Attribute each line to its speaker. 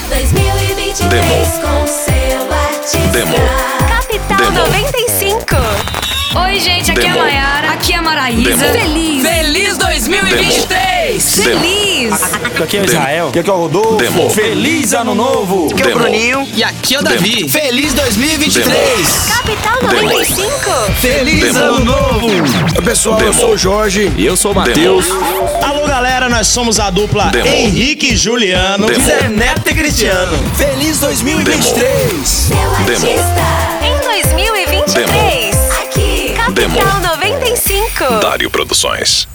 Speaker 1: 2023 com seu artista.
Speaker 2: Capital 95.
Speaker 3: Oi, gente, aqui é a Mayara, aqui é a Maraísa. Feliz 2023!
Speaker 2: Feliz!
Speaker 4: Aqui é o Israel. Aqui é o Rodolfo. Feliz Ano Novo.
Speaker 5: Aqui é o Bruninho.
Speaker 6: E aqui é o Davi.
Speaker 5: Feliz 2023.
Speaker 2: Capital 95.
Speaker 5: Feliz Ano Novo.
Speaker 4: Oi, pessoal, eu sou o Jorge.
Speaker 7: E eu sou o Matheus.
Speaker 8: Alô, galera, nós somos a dupla Henrique e Juliano.
Speaker 5: Zé Neto e Cristiano. Feliz 2023.
Speaker 1: Seu artista.
Speaker 2: Em 2023.
Speaker 1: Aqui.
Speaker 2: Capital 95.
Speaker 7: Dário Produções.